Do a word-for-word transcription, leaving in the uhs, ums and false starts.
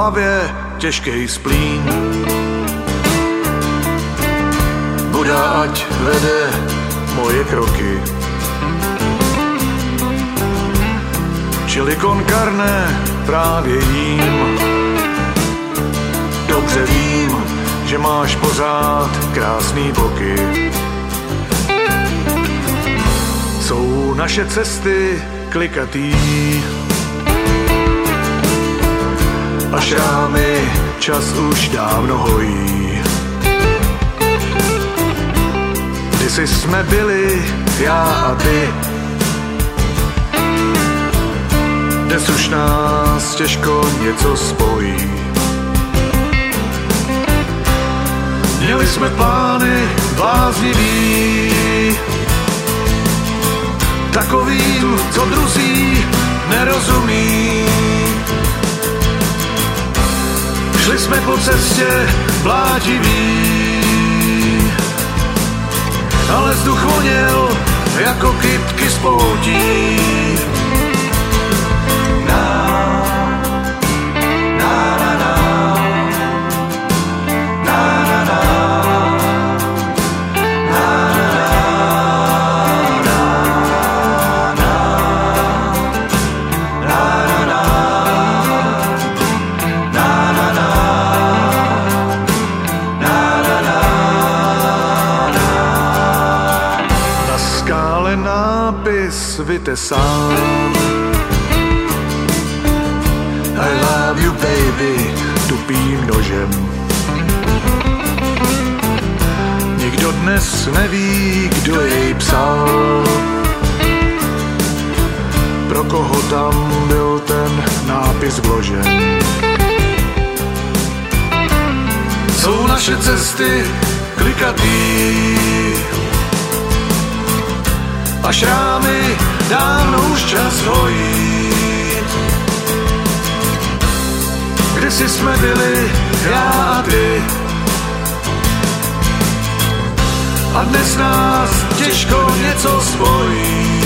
hlavě těžkej splín. Buda ať vede moje kroky, čili con carne právě jím. Dobře vím, že máš pořád krásný boky. Jsou naše cesty klikatý a šrámy čas už dávno hojí. Kdysi jsme byli já a ty, dnes už nás těžko něco spojí. Měli jsme plány bláznivý, takovým, co druzí nerozumí. Šli jsme po cestě blátivý, ale vzduch voněl jako kytky z poutí. Vytesán I love you baby tupým nožem. Nikdo dnes neví, kdo jej psal, pro koho tam byl ten nápis vložen. Jsou naše cesty klikatý a šrámy dávno už čas hojí. Kdysi jsme byli já a ty a dnes nás těžko něco spojí.